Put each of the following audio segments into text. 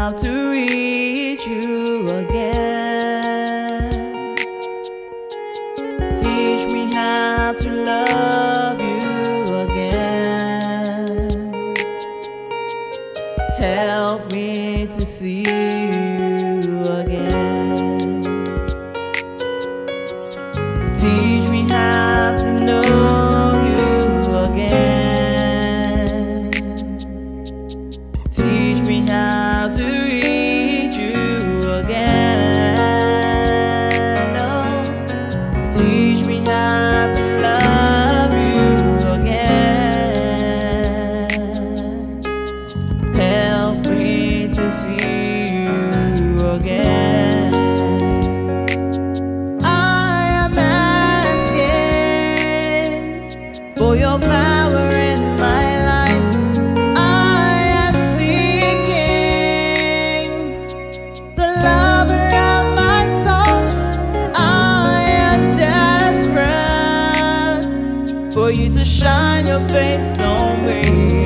how to reach you again. Teach me how to love you again. Help me to see you again. Teach me how to know you again. Teach me how to reach you again. Oh, teach me how to love you again. Help me to see you again. For your power in my life, I am seeking the lover of my soul. I am desperate for you to shine your face on me.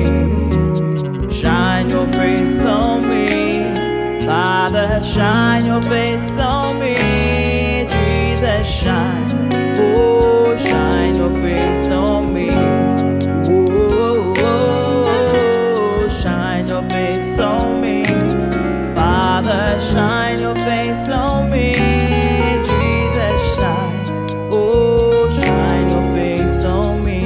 Shine your face on me, Father, shine your face on me. Jesus, shine, oh, shine your face on me. Oh, shine your face on me. Father, shine your face on me. Jesus, shine, oh, shine your face on me.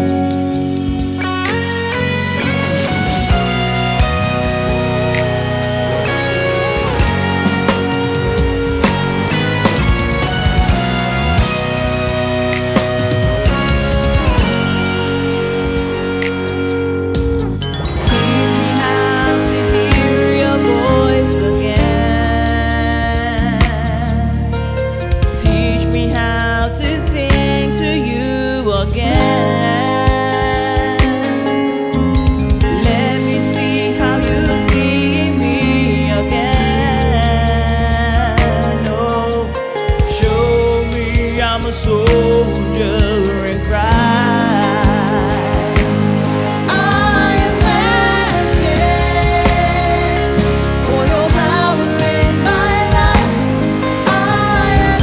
Let me see how you see me again. Oh, show me I'm a soldier in Christ. I am asking for your power in my life. I am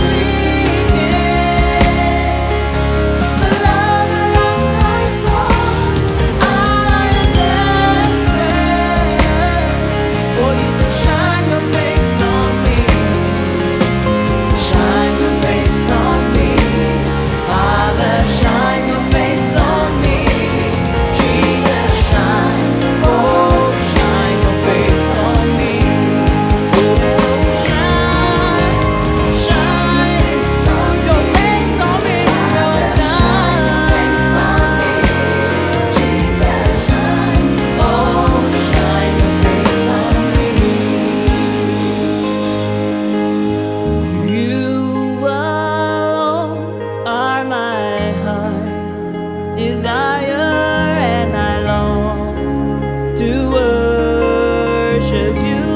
seeking the lover of my soul. I am desperate for you to shine your face on me. Shine your face on me. Father, shine your face on me. Jesus, shine, oh, shine your face on me. Oh, shine, shine your face on me. You alone are my heart's desire, and I long to worship you.